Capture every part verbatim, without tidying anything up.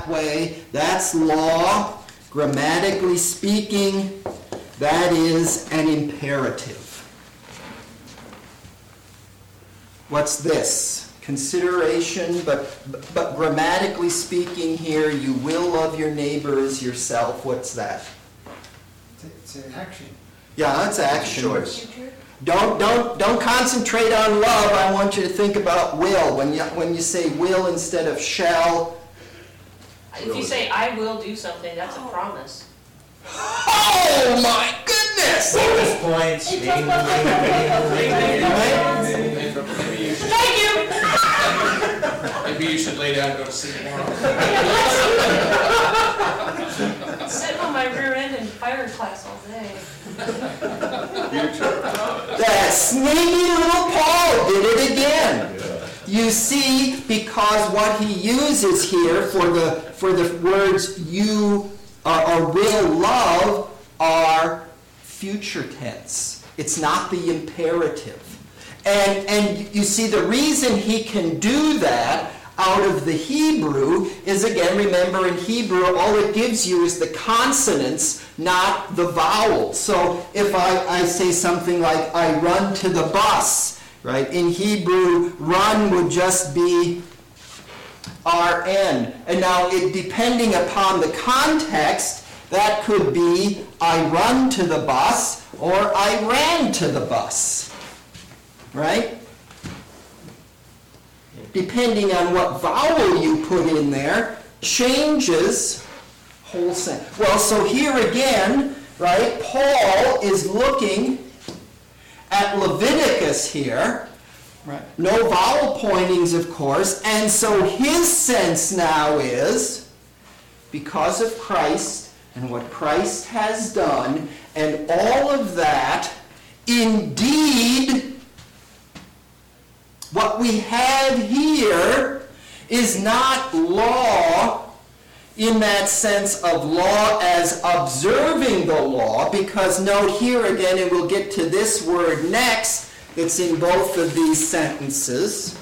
way. That's law. Grammatically speaking, that is an imperative. What's this? Consideration, but, but grammatically speaking here, you will love your neighbor as yourself. What's that? It's an action. Yeah, that's action. Choice. Don't don't don't concentrate on love. I want you to think about will. When you when you say will instead of shall. If you say, I will do something, that's a promise. Oh my goodness! Bonus points. Thank you! Maybe you should lay down and go to sleep tomorrow. Sitting on my rear end in fire class all day. That sneaky little Paul did it again. You see, because what he uses here for the for the words you uh, or will love are future tense. It's not the imperative. And and you see the reason he can do that out of the Hebrew is, again, remember in Hebrew all it gives you is the consonants, not the vowels. So if I, I say something like I run to the bus, right? In Hebrew, run would just be R N. And now, it, depending upon the context, that could be I run to the bus or I ran to the bus, right? Depending on what vowel you put in there, changes whole sentence. Well, so here again, right, Paul is looking at Leviticus here. Right. No vowel pointings, of course, and so his sense now is, because of Christ and what Christ has done, and all of that, indeed, what we have here is not law in that sense of law as observing the law, because note here again, and we'll get to this word next, it's in both of these sentences.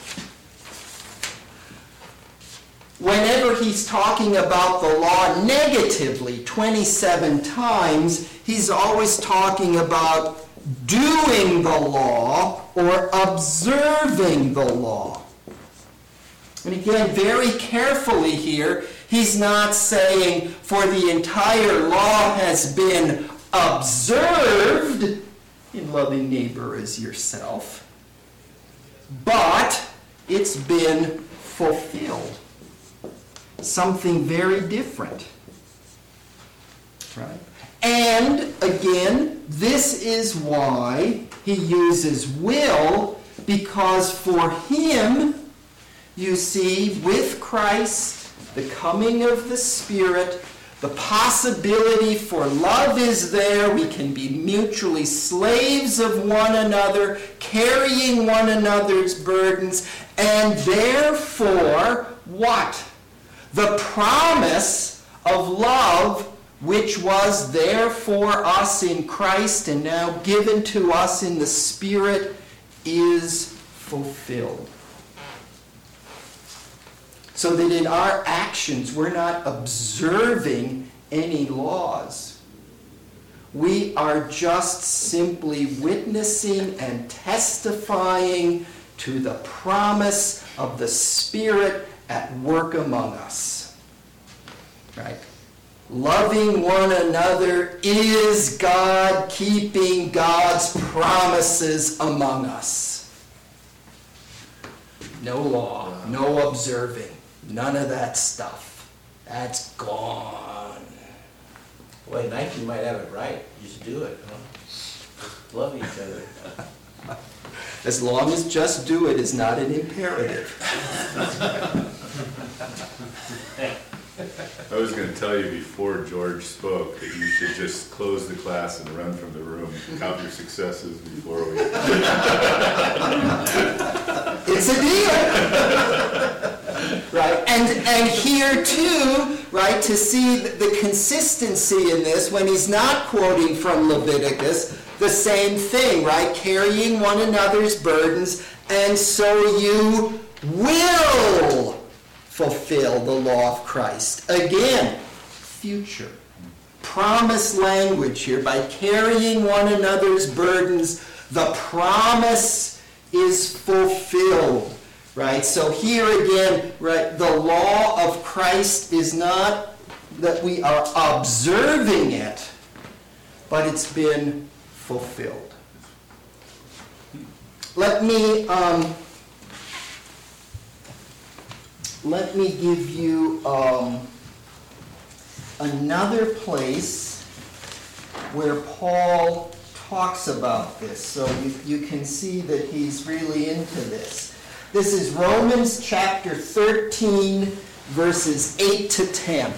Whenever he's talking about the law negatively, twenty-seven times, he's always talking about doing the law or observing the law. And again, very carefully here, he's not saying for the entire law has been observed in loving neighbor as yourself, but it's been fulfilled. Something very different. Right? And again, this is why he uses will, because for him, you see, with Christ, the coming of the Spirit, the possibility for love is there. We can be mutually slaves of one another, carrying one another's burdens, and therefore, what? The promise of love, which was there for us in Christ and now given to us in the Spirit, is fulfilled. So that in our actions, we're not observing any laws. We are just simply witnessing and testifying to the promise of the Spirit at work among us. Right? Loving one another is God keeping God's promises among us. No law, no observing, none of that stuff. That's gone. Boy, Nike might have it right. Just do it. Huh? Love each other. As long as just do it is not an imperative. I was going to tell you before George spoke that you should just close the class and run from the room. Count your successes before we... It's a deal! Right? And, and here too, right, to see the consistency in this, when he's not quoting from Leviticus, the same thing, right? Carrying one another's burdens, and so you will fulfill the law of Christ. Again, future. Promise language here. By carrying one another's burdens, the promise is fulfilled. Right? So here again, right, the law of Christ is not that we are observing it, but it's been fulfilled. Let me um, let me give you um, another place where Paul talks about this, so you, you can see that he's really into this. This is Romans chapter thirteen, verses eight to ten.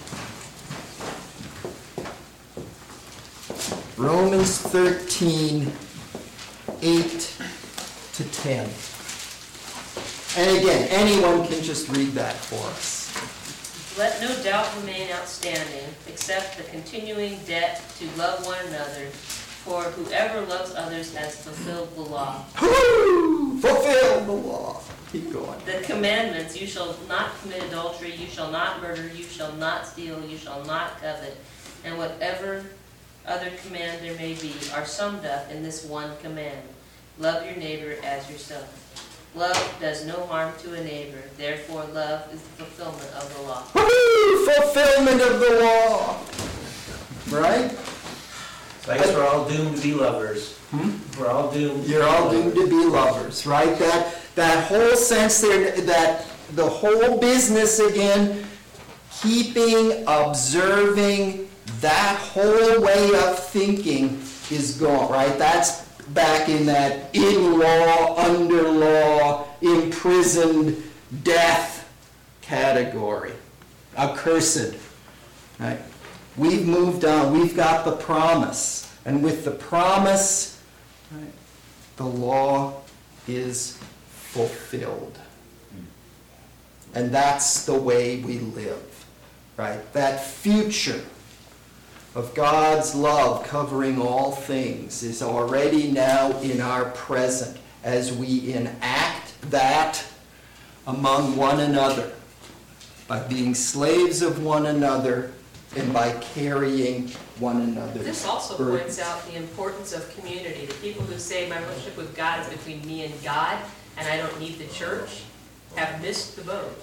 Romans thirteen, eight to ten. And again, anyone can just read that for us. Let no doubt remain outstanding, except the continuing debt to love one another, for whoever loves others has fulfilled the law. Woo! Fulfill the law. Keep going. The commandments, you shall not commit adultery, you shall not murder, you shall not steal, you shall not covet, and whatever other command there may be, are summed up in this one command. Love your neighbor as yourself. Love does no harm to a neighbor, therefore love is the fulfillment of the law. Woo! Fulfillment of the law. Right? So I guess we're all doomed to be lovers. Hmm? We're all doomed. You're all doomed to be lovers, right? That that whole sense there, that the whole business again, keeping, observing, that whole way of thinking is gone, right? That's back in that in law, under law, imprisoned, death category. Accursed, right? We've moved on. We've got the promise. And with the promise, right, the law is fulfilled. And that's the way we live, right? That future of God's love covering all things is already now in our present as we enact that among one another by being slaves of one another and by carrying one another's This also burdens. points out the importance of community. The people who say my relationship with God is between me and God, and I don't need the church, have missed the boat.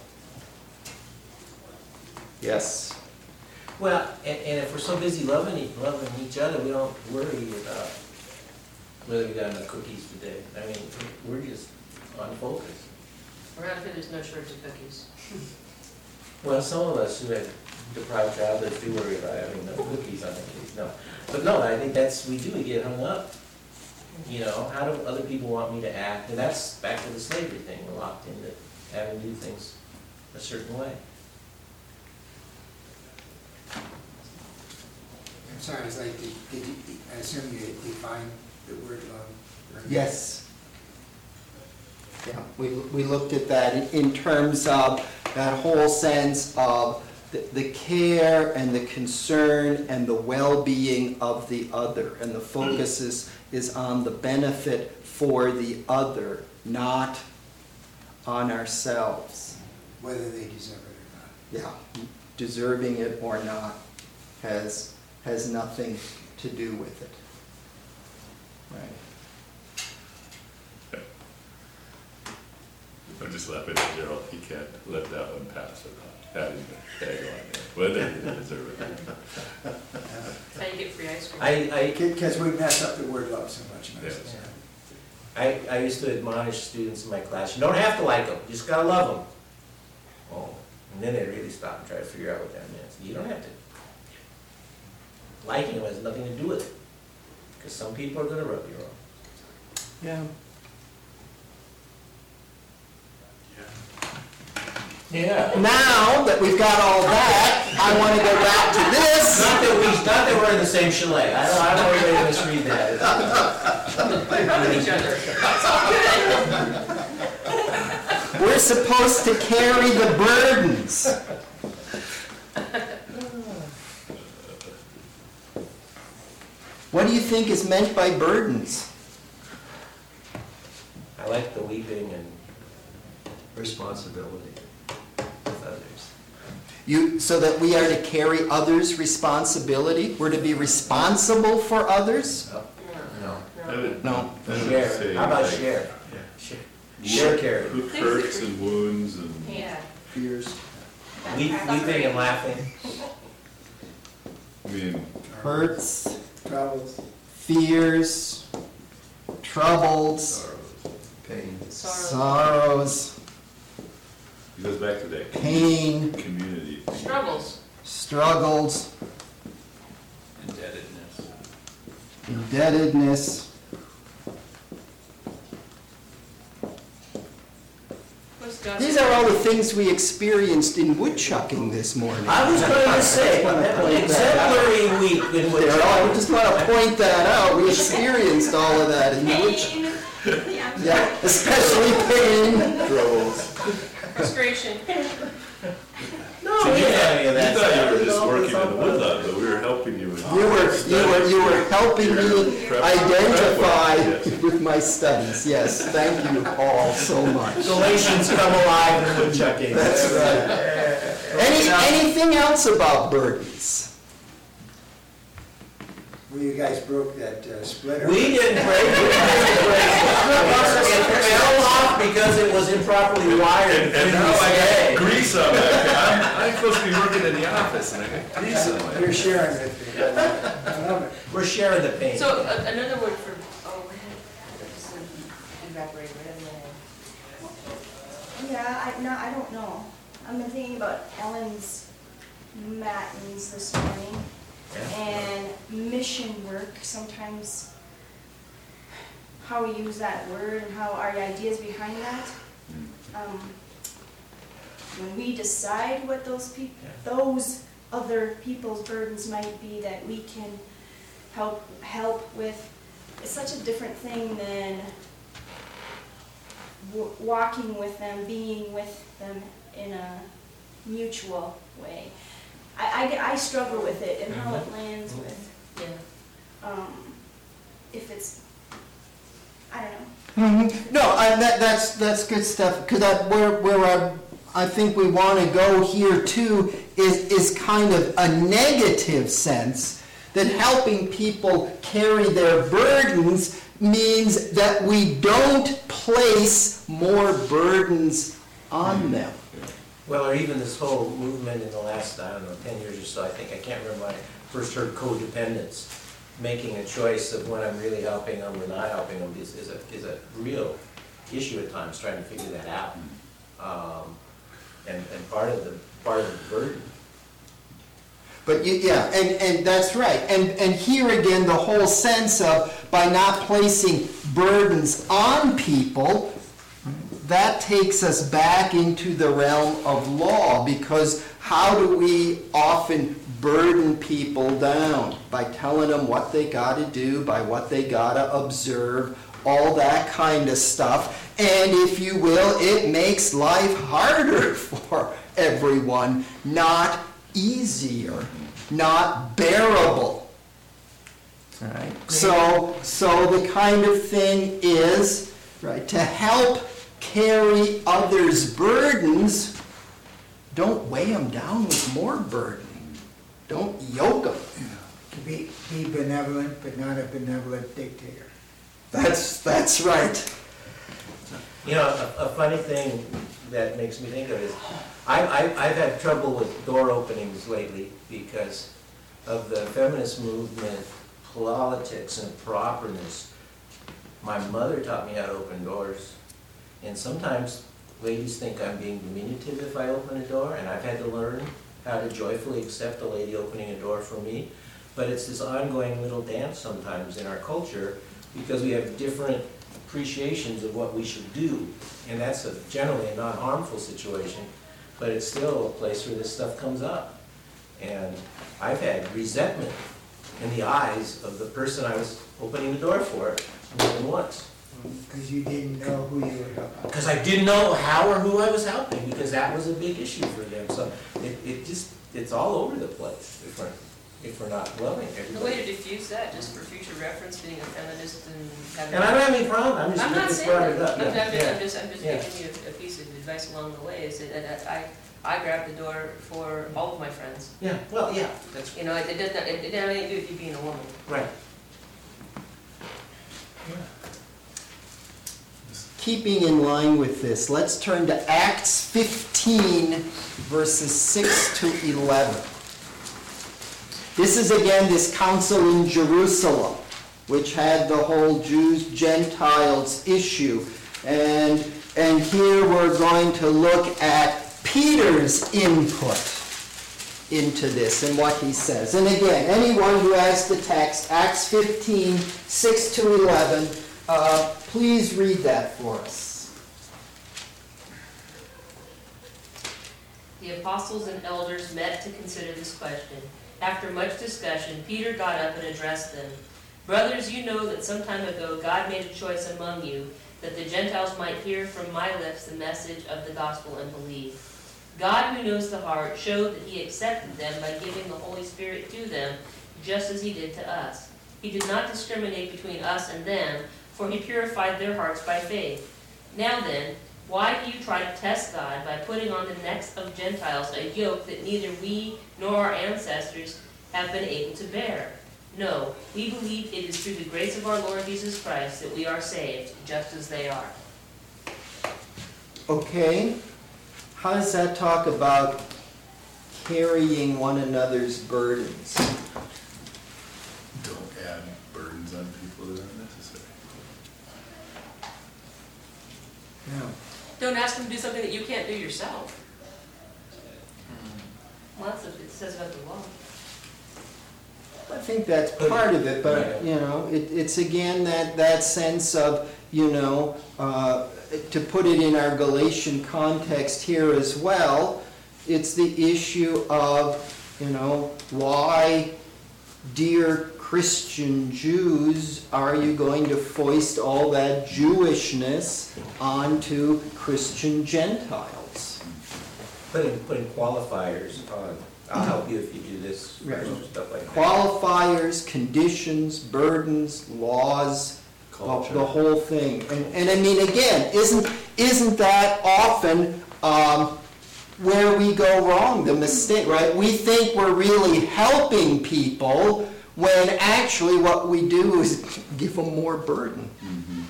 Yes. Well, and, and if we're so busy loving each, loving each other, we don't worry about whether we got enough cookies today. I mean, we're just on focus. Around here, there's no shortage of cookies. Well, some of us who have deprived childhoods do worry about having enough cookies on the case. No, but no, I think that's we do. We get hung up. You know, how do other people want me to act? And that's back to the slavery thing. We're locked into having to do things a certain way. I'm sorry, it's like, did, did you, I assume you defined the word love? Yes. Yeah, we, we looked at that in, in terms of that whole sense of the, the care and the concern and the well-being of the other. And the focus is, is on the benefit for the other, not on ourselves. Whether they deserve it or not. Yeah, deserving it or not has, has nothing to do with it. Right. I'm just laughing at Gerald, he can't let that one pass without having the tag on there, whether they deserve it. That's how you get free ice cream. I, Because we mess up the word love so much. Yes. I, I, I used to admonish students in my class, you don't have to like them, you just gotta love them. Oh, and then they really stop and try to figure out what that means. You don't have to. Liking them has nothing to do with it, because some people are gonna rub you wrong. Yeah. Yeah. Now that we've got all that, I want to go back to this. Not that we, not that we're in the same chalet, I don't, I don't want anybody to misread that. Each other. We're supposed to carry the burdens. What do you think is meant by burdens? I like the weeping and Responsibility. You, so that we are to carry others' responsibility? We're to be responsible for others? No. I would- No. I would Share, say, how about like, share? Share- Share carry. Who hurts and wounds and, Yeah. Fears. We, weeping and laughing. I mean, Hurts, Troubles. fears, troubles, sorrows. pain, Sorrow. sorrows, It goes back to that pain, community. thing. Struggles. struggles, Indebtedness. indebtedness. What's God's- These are all the things we experienced in woodchucking this morning. I was going to say, exemplary week in which. There are- I just want to point that out. We experienced all of that in the woodchuck. Yeah, especially pain. Troubles. Frustration. No, we didn't have any of You that. thought you were It was just all- working it's in all the good. woodlot, but we were helping you with. You were, you were, you were helping me identify Yes. with my studies. Yes, thank you all so much. Galatians come alive in woodchucking. That's right. Any, anything else about burdens? Well, you guys broke that uh, splitter. We didn't break it. We didn't break it. It fell off because it was improperly wired. And, and now I got grease on that. I'm, I'm supposed to be working in the office and I got grease on my. You're sharing with me. I love it. We're sharing the pain. So uh, another word for, oh, what had, this is evaporated, what had my- Yeah, I, no, I don't know. I've been thinking about Ellen's matins this morning and mission work. Sometimes how we use that word and how our ideas behind that. Um, when we decide what those peop those other people's burdens might be that we can help help with, it's such a different thing than w- walking with them, being with them in a mutual way. I, I, I struggle with it and how it lands with, Yeah. um, if it's, I don't know. Mhm. No, I, that, that's, that's good stuff, because that, where, where I, I think we want to go here too is, is kind of a negative sense, that helping people carry their burdens means that we don't place more burdens on them. Well, or even this whole movement in the last, I don't know, ten years or so, I think, I can't remember when I first heard codependence, making a choice of when I'm really helping them or not helping them is, is a, is a real issue at times, trying to figure that out. Um, and, and part of the, part of the burden. But you, yeah, and, and that's right. And, and here again, the whole sense of by not placing burdens on people, that takes us back into the realm of law, because how do we often burden people down? By telling them what they got to do, by what they got to observe, all that kind of stuff. And if you will, it makes life harder for everyone, not easier, not bearable. All right. So, so the kind of thing is, right, to help carry others' burdens, don't weigh them down with more burden. Don't yoke them. To be, be benevolent, but not a benevolent dictator. That's, that's right. You know, a, a funny thing that makes me think of is, I, I, I've had trouble with door openings lately because of the feminist movement, politics, and properness. My mother taught me how to open doors, and sometimes ladies think I'm being diminutive if I open a door, and I've had to learn how to joyfully accept a lady opening a door for me. But it's this ongoing little dance sometimes in our culture, because we have different appreciations of what we should do. And that's a, generally a non-harmful situation, but it's still a place where this stuff comes up. And I've had resentment in the eyes of the person I was opening the door for more than once. Because you didn't know who you were helping. Because I didn't know how or who I was helping, because that was a big issue for them. So it, it just, it's all over the place if we're, if we're not loving The way everybody. to diffuse that, just for future reference, being a feminist and having. And I don't have any problem, I'm just, I'm not just saying brought that, it up. I'm, Yeah, I'm just, yeah. I'm just, I'm just Yeah. giving you a, a piece of advice along the way, is that, that I, I grabbed the door for all of my friends. Yeah, well, yeah, that's, You know, it, it didn't, it didn't have anything to do with you being a woman. right. Keeping in line with this, let's turn to Acts fifteen, verses six to eleven. This is again this council in Jerusalem, which had the whole Jews, Gentiles issue. And, and here we're going to look at Peter's input into this and what he says. And again, anyone who has the text, Acts fifteen, six to eleven, uh, please read that for us. The apostles and elders met to consider this question. After much discussion, Peter got up and addressed them. Brothers, you know that some time ago God made a choice among you that the Gentiles might hear from my lips the message of the gospel and believe. God, who knows the heart, showed that he accepted them by giving the Holy Spirit to them, just as he did to us. He did not discriminate between us and them, for he purified their hearts by faith. Now then, why do you try to test God by putting on the necks of Gentiles a yoke that neither we nor our ancestors have been able to bear? No, we believe it is through the grace of our Lord Jesus Christ that we are saved, just as they are. Okay, how does that talk about carrying one another's burdens? Don't add burdens on people that aren't necessary. Yeah. Don't ask them to do something that you can't do yourself. Well, that's what it says about the law. I think that's part of it, but, you know, it, it's again that, that sense of, you know, uh, to put it in our Galatian context here as well, it's the issue of, you know, why, dear Christian Jews, are you going to foist all that Jewishness onto Christian Gentiles? Putting, putting qualifiers on, I'll help you if you do this, Right. or stuff like that. Qualifiers, conditions, burdens, laws, the, Culture. the whole thing. And, and I mean, again, isn't, isn't that often um, where we go wrong, the mistake, right? We think we're really helping people when actually what we do is give them more burden. Mm-hmm.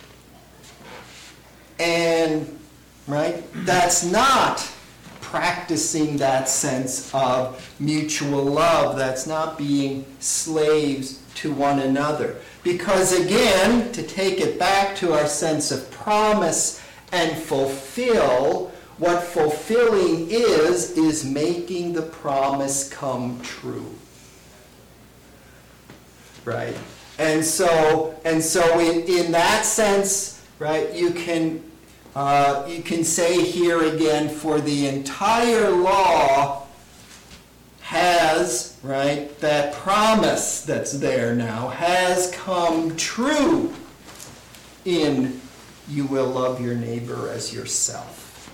And, right, that's not practicing that sense of mutual love. That's not being slaves to one another. Because again, to take it back to our sense of promise and fulfill, what fulfilling is, is making the promise come true. Right? And so, and so in, in that sense, right, you can Uh, you can say here again, for the entire law has, right, that promise that's there now has come true in you will love your neighbor as yourself.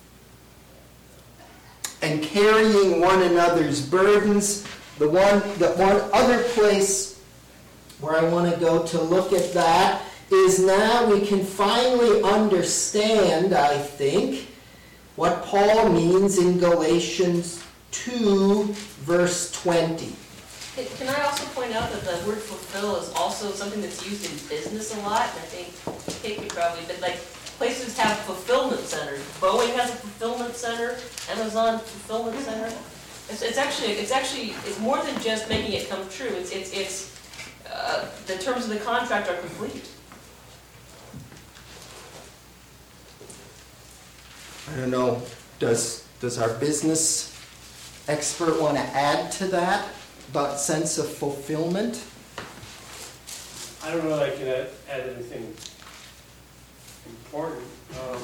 And carrying one another's burdens, the one, the one other place where I want to go to look at that is now we can finally understand, I think, what Paul means in Galatians two, verse twenty. Can can I also point out that the word fulfill is also something that's used in business a lot? And I think Kate could probably, but like places have fulfillment centers. Boeing has a fulfillment center, Amazon fulfillment center. It's, it's actually, it's actually, it's more than just making it come true. It's, it's, it's, uh, the terms of the contract are complete. I don't know, does, does our business expert want to add to that about sense of fulfillment? I don't know that I can add, add anything important. Um,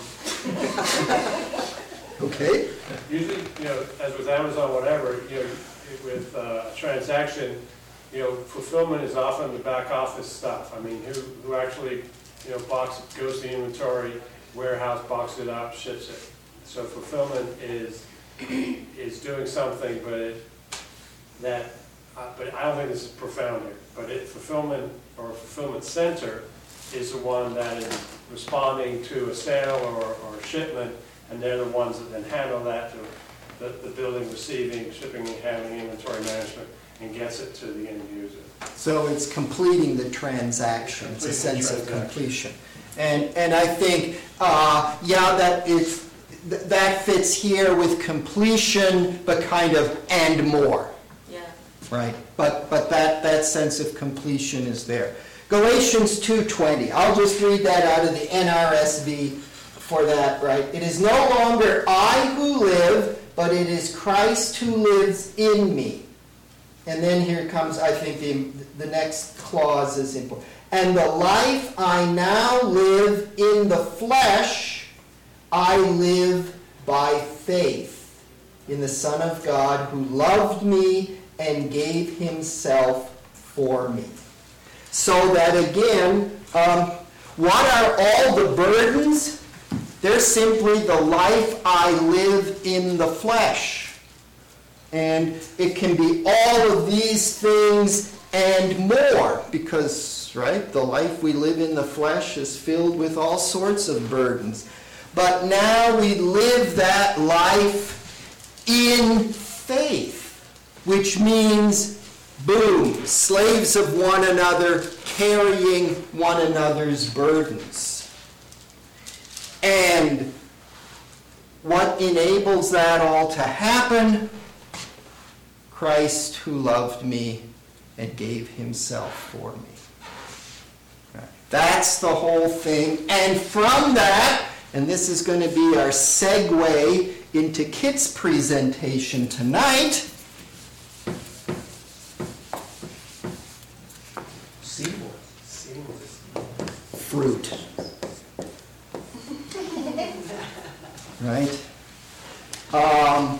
Okay. Usually, you know, as with Amazon, whatever, you know, with uh, a transaction, you know, fulfillment is often the back office stuff. I mean, who, who actually, you know, box, goes to the inventory, warehouse, boxes it up, ships it. So fulfillment is, is doing something, but it, that, uh, but I don't think this is profound here, but it, fulfillment or fulfillment center is the one that is responding to a sale or, or a shipment and they're the ones that then handle that, to the, the building, receiving, shipping and handling, inventory management, and gets it to the end user. So it's completing the transaction, it's a Completing the sense of transaction. completion. And, and I think, uh, yeah, that it's, th- that fits here with completion, but kind of and more, Yeah. right? But, but that, that sense of completion is there. Galatians two twenty, I'll just read that out of the N R S V for that, right? It is no longer I who live, but it is Christ who lives in me. And then here comes, I think, the, the next clause is important. And the life I now live in the flesh, I live by faith in the Son of God who loved me and gave himself for me. So that again, um, what are all the burdens? They're simply the life I live in the flesh. And it can be all of these things and more, because, right, the life we live in the flesh is filled with all sorts of burdens. But now we live that life in faith, which means, boom, slaves of one another, carrying one another's burdens. And what enables that all to happen? Christ who loved me and gave himself for me. Right. That's the whole thing. And from that, and this is going to be our segue into Kit's presentation tonight, fruit. Right? Um,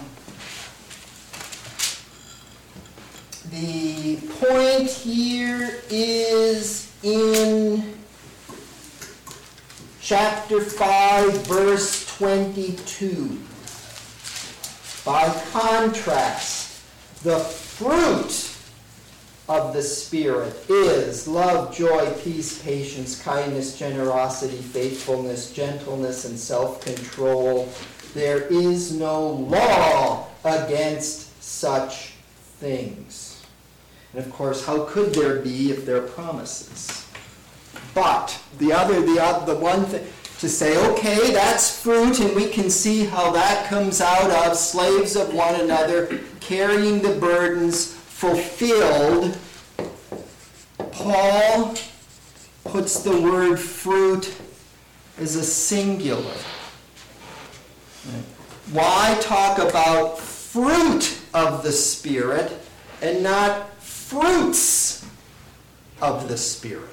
the point here is in chapter five, verse twenty-two. By contrast, the fruit of the Spirit is love, joy, peace, patience, kindness, generosity, faithfulness, gentleness, and self-control. There is no law against such things. And of course, how could there be if there are promises? But the other, the other, the one thing to say, okay, that's fruit, and we can see how that comes out of slaves of one another, carrying the burdens, fulfilled. Paul puts the word fruit as a singular. Why talk about fruit of the Spirit and not fruits of the Spirit?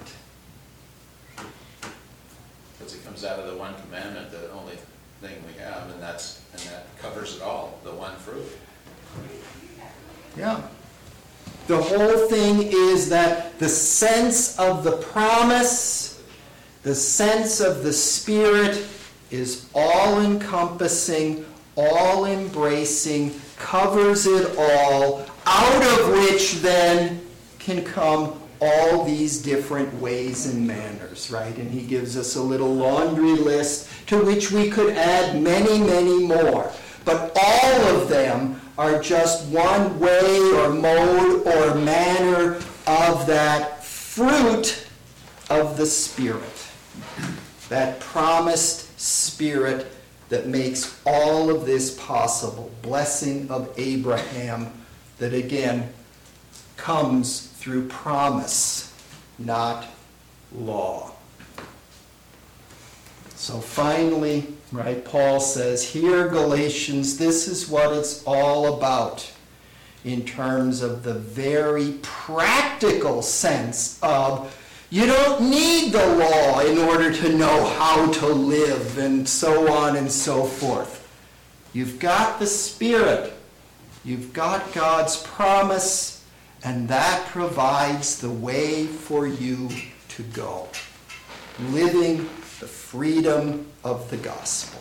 Because it comes out of the one commandment, the only thing we have, and that's and that covers it all, the one fruit. Yeah. The whole thing is that the sense of the promise, the sense of the Spirit is all-encompassing, all-embracing, covers it all, out of which then can come all these different ways and manners, right? And he gives us a little laundry list to which we could add many, many more. But all of them are just one way or mode or manner of that fruit of the Spirit. That promised Spirit that makes all of this possible. Blessing of Abraham that again comes through promise, not law. So finally, right, Paul says, here, Galatians, this is what it's all about in terms of the very practical sense of you don't need the law in order to know how to live and so on and so forth. You've got the Spirit. You've got God's promise, and that provides the way for you to go. Living the freedom of the gospel.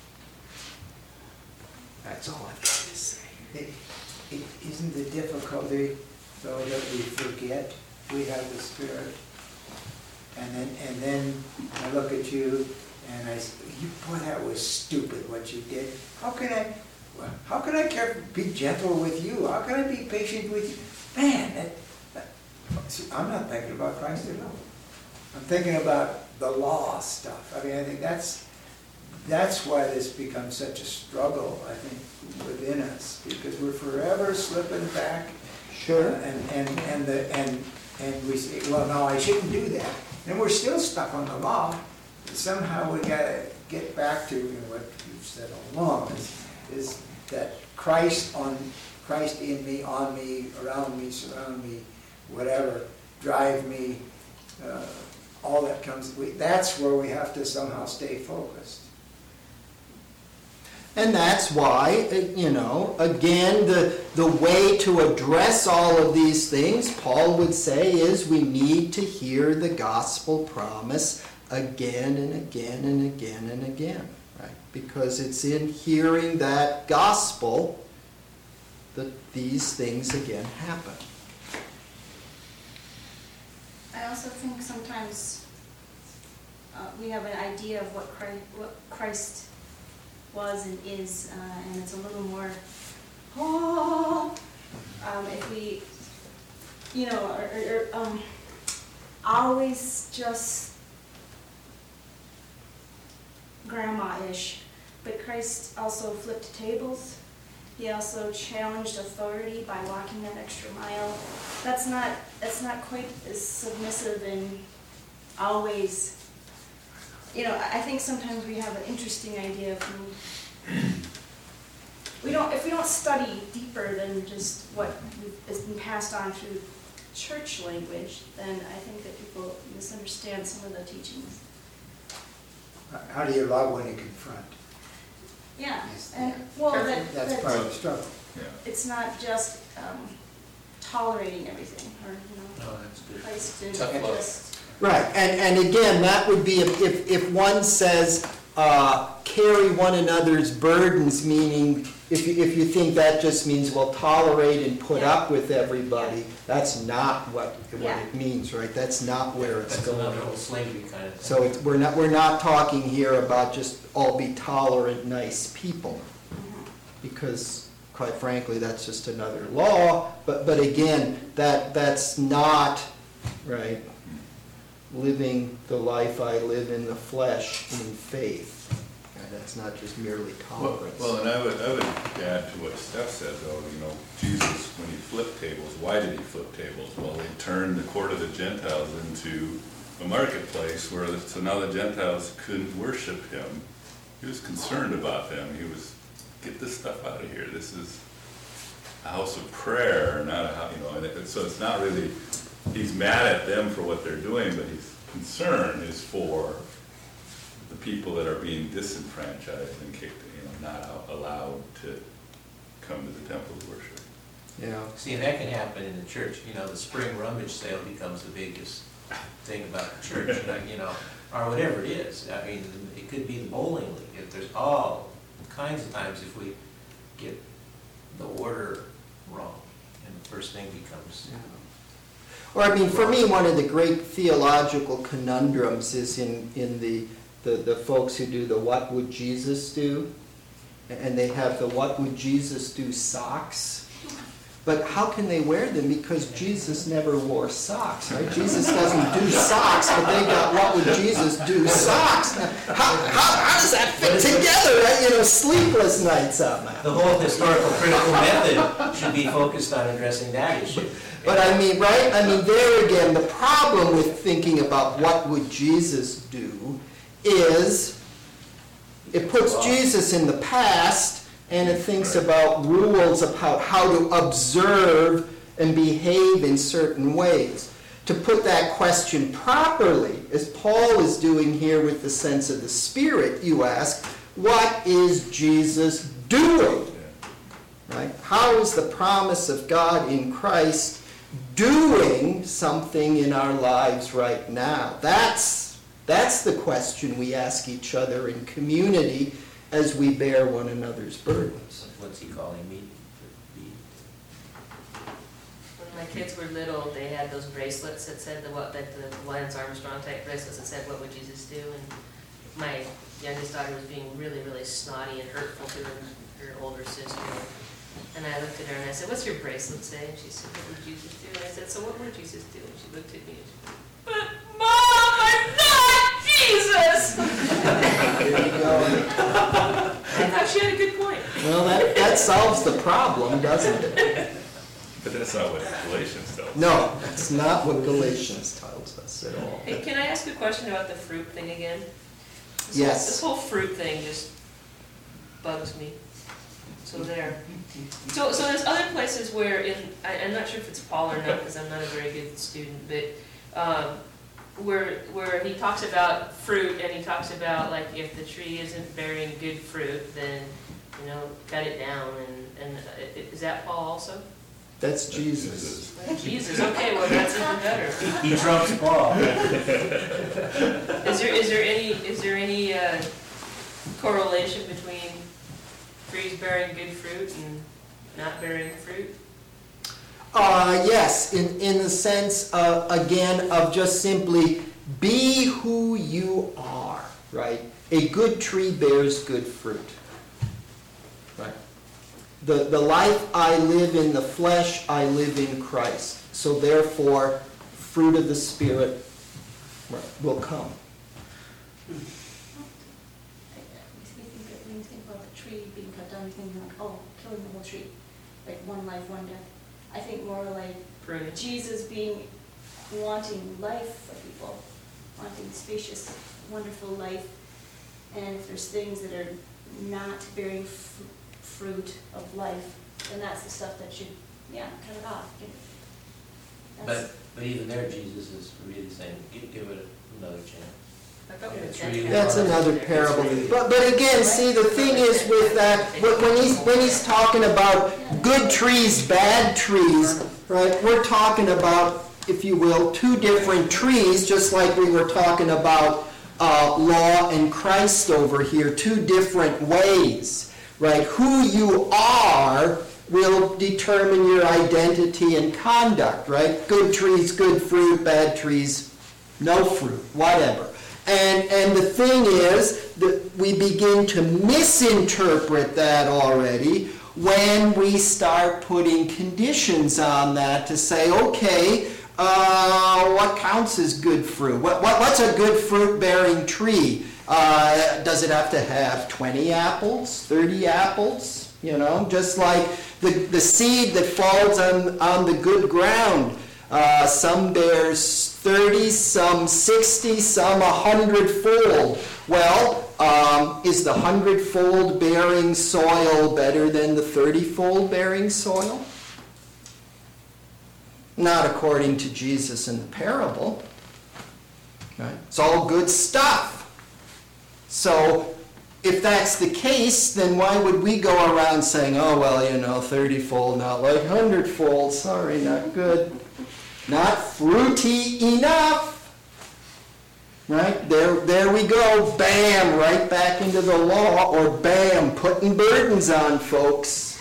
That's all I've got to say. It- it- Isn't the difficulty, though, that we forget we have the Spirit? And then, and then I look at you And I said, you, boy, that was stupid what you did. How can I, how can I care, be gentle with you? How can I be patient with you? Man, that, that, see, I'm not thinking about Christ at all. I'm thinking about the law stuff. I mean, I think that's, that's why this becomes such a struggle, I think, within us, because we're forever slipping back. Sure. Uh, And, and, and the, and, and we say, well, no, I shouldn't do that. And we're still stuck on the law. Somehow we gotta get back to, you know, what you've said all along, is, is that Christ on, Christ in me, on me, around me, surround me, whatever, drive me, uh, all that comes, we, that's where we have to somehow stay focused. And that's why, uh, you know, again, the, the way to address all of these things, Paul would say, is we need to hear the gospel promise again and again and again and again, right? Because it's in hearing that gospel that these things again happen. I also think sometimes uh, we have an idea of what Christ, what Christ was and is, uh, and it's a little more, oh, um, if we, you know, or, or, or, um, always just grandma-ish. But Christ also flipped tables. He also challenged authority by walking that extra mile. That's not, that's not quite as submissive and always, you know, I think sometimes we have an interesting idea of who, we don't, if we don't study deeper than just what has been passed on through church language, then I think that people misunderstand some of the teachings. How do you love when you confront? Yeah, Yes, and, yeah. well, that, That's that- part of the struggle. Yeah. it's not just um, tolerating everything, or, you know, Oh, that's good. Christ did Tough love. just, Right, and, and again, that would be if, if, if one says, uh, carry one another's burdens, meaning, if you, if you think that just means, well, tolerate and put Yeah. up with everybody, that's not what, what Yeah. it means, right? That's not where it's That's going. another whole slavery kind of thing. So it's, we're not, we're not talking here about just all be tolerant, nice people, because quite frankly, that's just another law, but, but again, that, that's not, right, living the life I live in the flesh in faith. And that's not just merely Well, tolerance. well, and I would, I would add to what Steph said, though, you know, Jesus, when he flipped tables, why did he flip tables? Well, he turned the court of the Gentiles into a marketplace where, the- so now the Gentiles couldn't worship him. He was concerned about them. He was, get this stuff out of here. This is a house of prayer, not a house, you know, and it, so it's not really, he's mad at them for what they're doing, but his concern is for the people that are being disenfranchised and kicked, you know, not out- allowed to come to the temple to worship. Yeah. See, and that can happen in the church, you know, the spring rummage sale becomes the biggest thing about the church, you know, or whatever it is. I mean, it could be the bowling league, if there's all kinds of times if we get the order wrong, and the first thing becomes, Or, I mean, for me, one of the great theological conundrums is in, in the, the, the folks who do the what would Jesus do? And they have the what would Jesus do socks. But how can they wear them? Because Jesus never wore socks, right? Jesus doesn't do socks, but they got what would Jesus do socks. Now, how, how, how does that fit together, right? You know, sleepless nights on that. the whole historical critical method should be focused on addressing that issue. But I mean, right, I mean, there again, the problem with thinking about what would Jesus do is it puts Jesus in the past and it thinks about rules about how to observe and behave in certain ways. To put that question properly, as Paul is doing here with the sense of the Spirit, you ask, what is Jesus doing? Right? How is the promise of God in Christ doing something in our lives right now? That's, that's the question we ask each other in community as we bear one another's burdens. What's he calling me to be? When my kids were little, they had those bracelets that said the what, that the Lance Armstrong type bracelets that said, "What would Jesus do?" And my youngest daughter was being really, really snotty and hurtful to her, her older sister. And I looked at her and I said, what's your bracelet say? And she said, what would Jesus do? And I said, so what would Jesus do? And she looked at me and she said, but Mom, I'm not Jesus! There you go. I thought she had a good point. Well, that, that solves the problem, doesn't it? But that's not what Galatians tells us. No, that's not what Galatians tells us at all. Hey, can I ask a question about the fruit thing again? This whole- Yes. This whole fruit thing just bugs me. So there. So, so there's other places where in, I, I'm not sure if it's Paul or not, because I'm not a very good student, but, um, where, where he talks about fruit, and he talks about, like, if the tree isn't bearing good fruit, then, you know, cut it down, and, and, uh, is that Paul also? That's Jesus. Jesus, okay, well, that's even better. He trumps Paul. Is there, is there any, is there any, uh, correlation between trees bearing good fruit and not bearing fruit? Uh, yes, in, in the sense, uh, again, of just simply be who you are, right? A good tree bears good fruit, right? The, the life I live in the flesh, I live in Christ. So therefore, fruit of the Spirit right, will come. We think, when you think about the tree being cut down, you think like, oh, killing the whole tree, like one life, one death. I think more like Pruning. Jesus being, wanting life for people, wanting spacious, wonderful life. And if there's things that are not bearing f- fruit of life, then that's the stuff that should, yeah, cut it off. Give- that's- But, but even there, Jesus is really saying, give, give it another chance. I thought we Yeah, were tree. thinking That's about it. another parable. But, but again, see, the thing is with that, when when he's, when he's talking about good trees, bad trees, right, we're talking about, if you will, two different trees, just like we were talking about uh, law and Christ over here, two different ways, right? Who you are will determine your identity and conduct, right? Good trees, good fruit, bad trees, no fruit, whatever. And, and the thing is that we begin to misinterpret that already when we start putting conditions on that to say, okay, uh, what counts as good fruit? What, what, what's a good fruit-bearing tree? Uh, does it have to have twenty apples, thirty apples? You know, just like the, the seed that falls on, on the good ground. Uh, some bears thirty, some sixty, some a hundredfold. Well, um, is the hundredfold bearing soil better than the thirty-fold bearing soil? Not according to Jesus in the parable. Right? It's all good stuff. So, if that's the case, then why would we go around saying, oh, well, you know, thirty-fold, not like hundredfold, sorry, not good. Not fruity enough. Right? There, there we go. Bam, right back into the law, or bam, putting burdens on folks.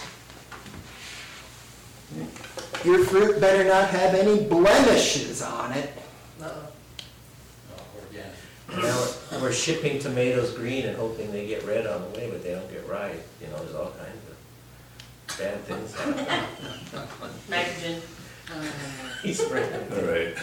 Your fruit better not have any blemishes on it. Uh-oh. Oh, organic. Now, we're shipping tomatoes green and hoping they get red on the way, but they don't get right. You know, there's all kinds of bad things happening. Nitrogen. He's spraying. All right.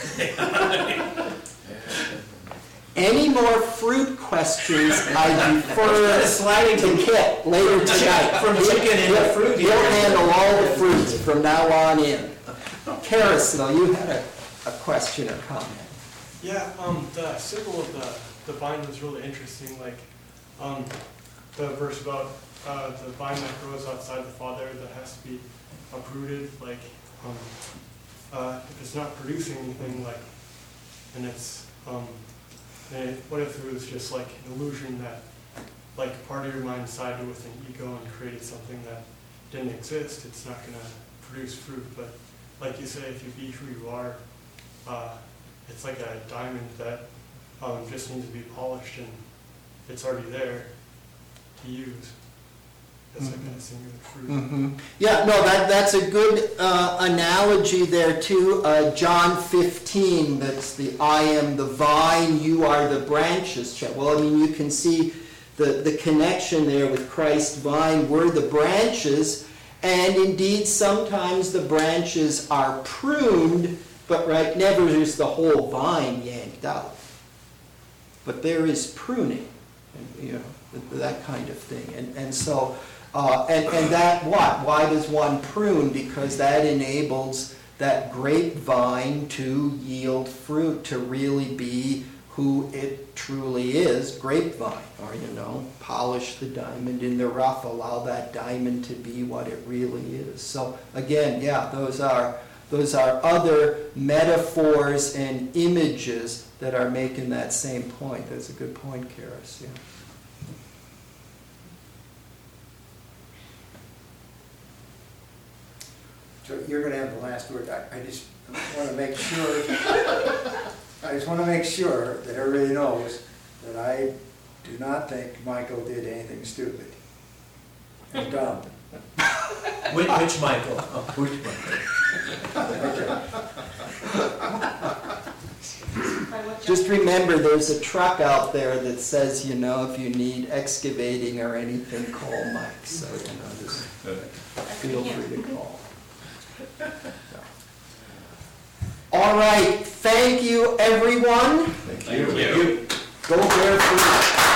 Any more fruit questions, I defer sliding to Kit later tonight. From chicken into He'll- fruit. He'll handle all the fruits from now on in. Carousel, you had a, a question or comment. Yeah, um, the symbol of the, the vine was really interesting, like, um, the verse about, uh, the vine that grows outside the Father that has to be uprooted, like, um, uh, if it's not producing anything, like, and it's, um, and what if it was just like an illusion that, like, part of your mind sided with an ego and created something that didn't exist, it's not gonna produce fruit, but like you say, if you be who you are, uh, it's like a diamond that um, just needs to be polished and it's already there to use. That's like a singular fruit. Mhm. Yeah, no, that, that's a good uh, analogy there too. Uh, John fifteen, that's the I am the vine, you are the branches. Well, I mean, you can see the, the connection there with Christ's vine. We're the branches, and indeed sometimes the branches are pruned, but right, never is the whole vine yanked out. But there is pruning, and, you know, that kind of thing. And, and so, uh, and, and that what? Why does one prune? Because that enables that grapevine to yield fruit, to really be who it truly is, grapevine. Or, you know, polish the diamond in the rough, allow that diamond to be what it really is. So again, yeah, those are, those are other metaphors and images that are making that same point. That's a good point, Karis, yeah. So you're gonna have the last word. I, I just wanna make sure, I just wanna make sure that everybody knows that I do not think Michael did anything stupid and dumb. Which, which Michael? Oh, which Michael? Just remember, there's a truck out there that says, you know, if you need excavating or anything, call Mike. So, you know, just feel free to call. All right, thank you, everyone. Thank you. Go bear fruit.